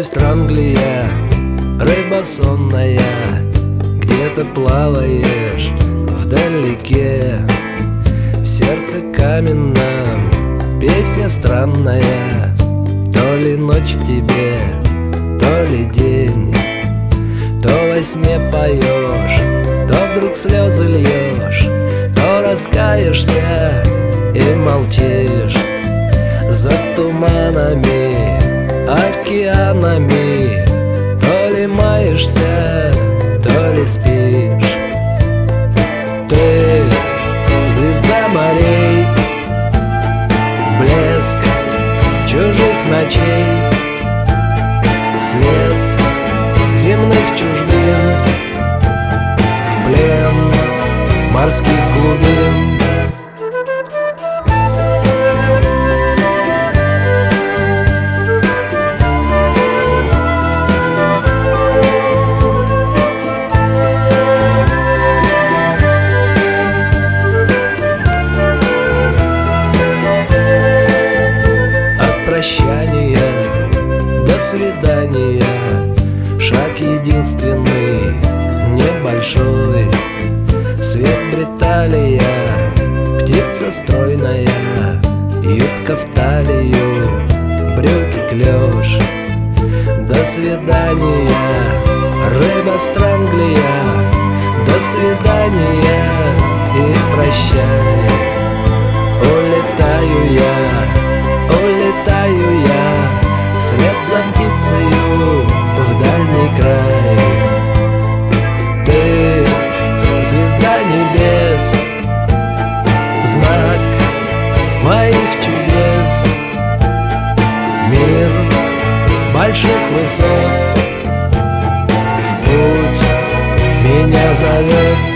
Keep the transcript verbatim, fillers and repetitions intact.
Пусть Англия, рыба сонная, где-то плаваешь вдалеке. В сердце каменном песня странная, то ли ночь в тебе, то ли день. То во сне поешь, то вдруг слезы льешь, то раскаешься и молчишь. За туманами, океанами, то ли маешься, то ли спишь. Ты звезда морей, блеск чужих ночей, свет земных чужбин, плен морских глубин. От прощания до свидания шаг единственный, небольшой. Свет Бриталия, птица стройная, юбка в талию, брюки клеш. До свидания, рыба Странглия, до свидания и прощай. Улетаю я, улетаю я вслед за птицею в дальний край. Ты звезда небес, знак моих чудес. Мир больших высот в путь меня зовет.